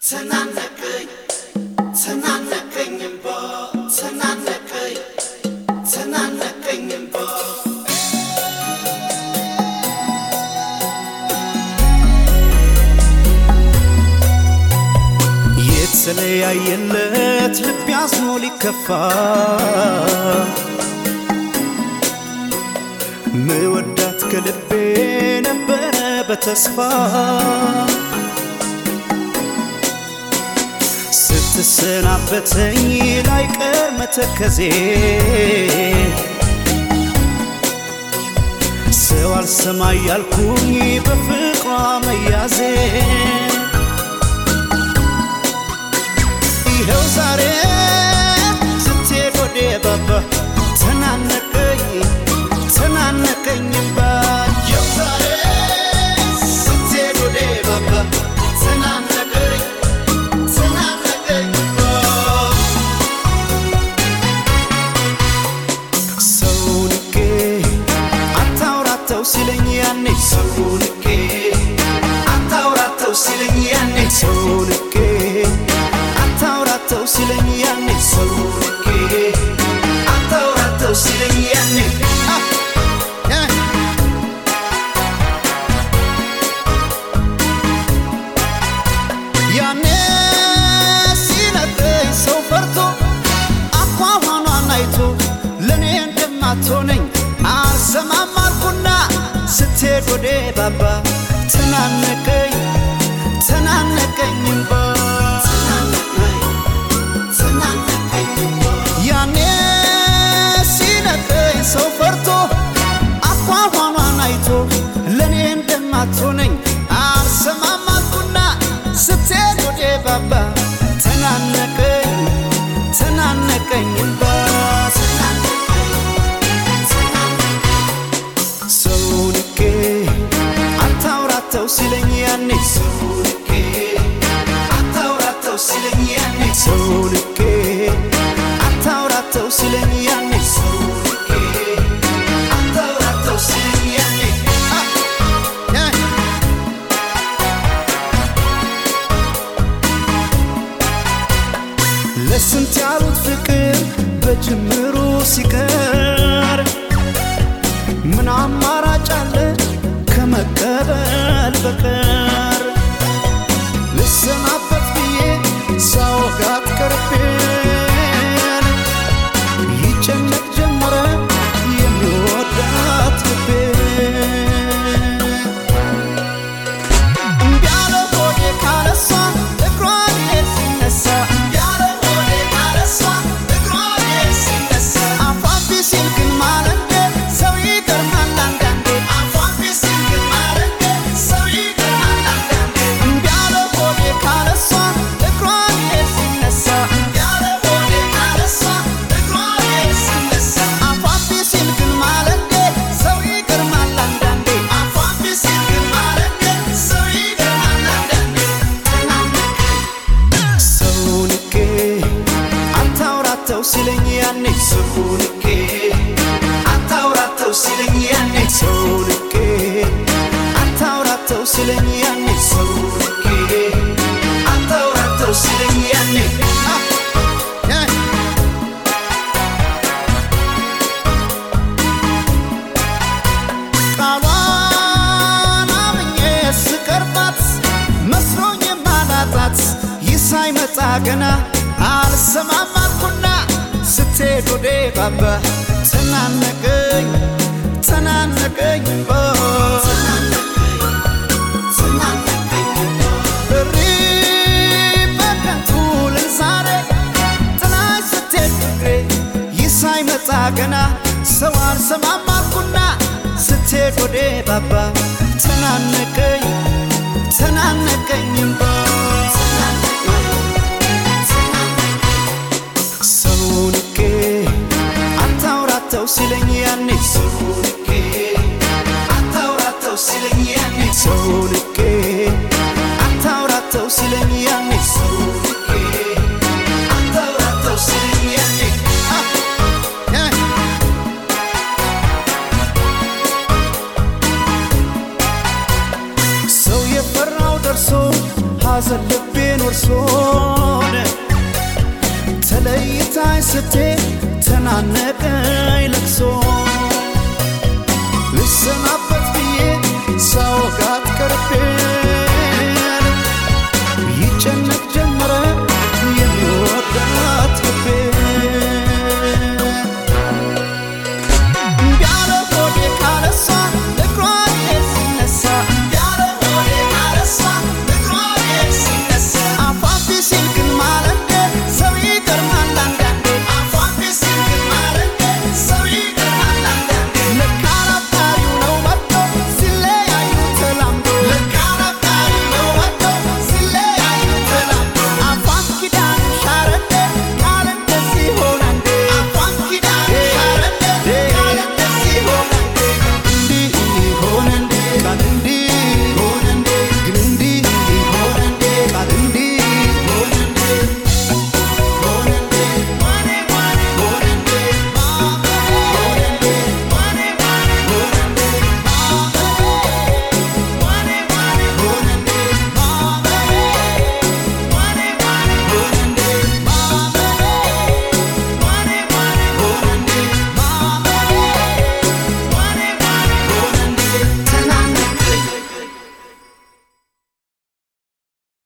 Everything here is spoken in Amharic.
ተናነቀኝ እምባ ተናነቀኝ እምባ የተለያየለት ልብ ያዝኖ ሊከፋ ምወዳት ከልቤ ነበረ በተስፋ ስትሰናበተኝ ላይቀር መተከዜ ሰው አልሰማ ያልኩኝ በፍቅሯ መያዜ ይኸው ዛሬ ስትሄድ ወደ ባባ ተናነቀኝ እምባ ይኸው ዛሬ ስትሄድ ወደ ባባ ተናነቀኝ እምባ ሰው ንቄ አታውራተው ሲለኝ ያኔ ሰው ንቄ አታውራተው ሲለኝ ያኔ ሰው ንቄ አታውራተው ሲለኝ ያኔ ሰው ንቄ አታውራተው ሲለኝ ያኔ ያኔ ሲነግረኝ ሰው ፈርቶ አኳኋኗን አይቶ ለኔ እንደማትሆነኝ አልሰማም አልኩና ስትሄድ ወደ ባባ ተናነቀኝ እምባ ያኔ ሲነግረኝ ሰው ፈርቶ አኳኋኗን አይቶ ለኔ እንደማትሆነኝ አልሰማም አልኩና ስትሄድ ወደ ባባ ተናነቀኝ እምባ ሰው ንቄ አታውራተው ሲለኝ ያኔ ሰው ንቄ አታውራተው ሲለኝ ያኔ ሰው ንቄ አታውራተው ሲለኝ ያኔ ሰው ንቄ አታውራተው ሲለኝ ያኔ ለስንት ያሉት ፍቅር በጅምሩ ሲቀር ምን አማራጭ አለ ከመቀበል በቀር ልሰናበት ብዬ ሳወጋት ቀርቤን ይጨነቅ ጀመረ የሚወዳት ልቤን እምቢ አለ ሆዴ ካለሷ እግሯ ሊሄድ ሲነሳ አፏን ቢሲል ግን ማለንዴ ሰው ይገርማል አንዳንዴ እምቢ አለ ሆዴ ካለሷ እግሯ ሊሄድ ሲነሳ አፏን ቢሲል ግን ማለንዴ ሰው ይገርማል አንዳንዴ ሰው ንቄ አታውራተው ሲለኝ ያኔ ሰው ንቄ አታውራተው ሲለኝ ያኔ ሰው ንቄ አታውራተው ሲለኝ ያኔ ሰው ንቄ አታውራተው ሲለኝ ያኔ ቃሏን አምኜ ስቀርባት መስሎኝ የማላጣት ይህ ሳይመጣ ገና አልሰማም አልኩና ስትሄድ ወደ ባባ ተናነቀኝ እምባ እሪ በከንቱ ልል ዛሬ ጥላሽ ስትሄድ ፍቅሬ ይህ ሳይመጣ ገና ሰው አልሰማም አልኩና ስትሄድ ወደ ባባ ተናነቀኝ እምባ ሰው ንቄ አታውራተው ሲለኝ ያኔ ሰው ንቄ አታውራተው ሲለኝ ያኔ ሰው ንቄ አታውራተው ሲለኝ ያኔ ሰው ንቄ አታውራተው ሲለኝ ያኔ ሰው የፈራው ደርሶ ሐዘን ልቤን ሶነ ተለይታይ ስትሄድ ተናነቀኝ ለቅሶ ልሰናበት ብዬ ሳወጋት ቀርቤን ይጨነቅ